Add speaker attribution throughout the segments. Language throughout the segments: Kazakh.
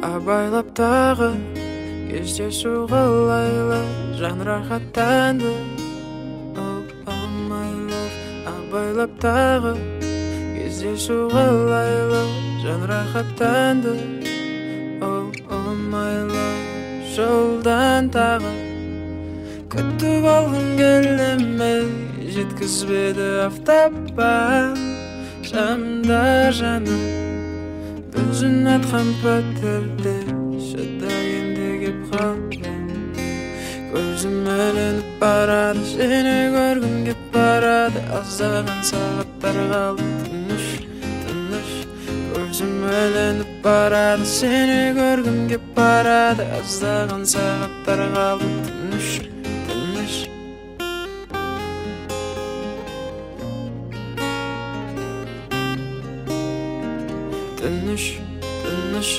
Speaker 1: абайлап тағы кездесу қалайлы жан рахаттанды. Oh my love, абайлап тағы кездесу қалайлы жан рахаттанды. Oh my love, жолдан тағы күтіп алғым келмей жеткізбеді афтапқа шамдар жаным. Өзің атқан пәтерде шыдайынды кеп қалдым. Көзім ілініп барады, сені көргім кеп барады. Аздаған сағаттар қалды, тыныш, тыныш. Көзім ілініп барады, сені көргім кеп барады. Аздаған сағаттар қалды, тыныш, тыныш. Тыныш, тыныш.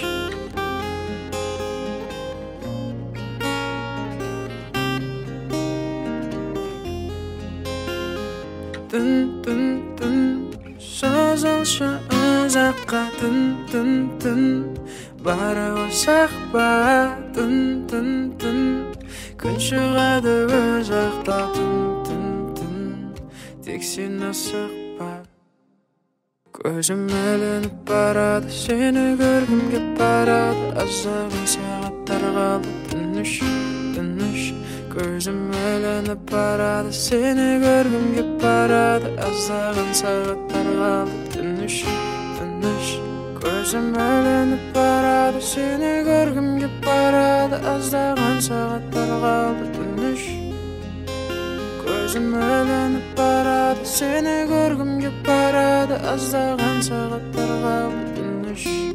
Speaker 1: Түн созылшы ұзаққа. Түн бара қойсақ па. Түн күн шығады өз жақта. Түн тек сен асықпа. Көзім ілініп барады, сені көргім кеп барады. Аздаған сағаттар қалды, тыныш, тыныш. Көзім ілініп барады, сені көргім кеп барады. Аздаған сағаттар қалды, тыныш, тыныш. Көзім ілініп барады, сені көргім кеп барады. Аздаған сағаттар қалды, тыныш. Көзім ілініп барады, сені көргім кеп барады. Аздаған сағаттар қалды, тыныш.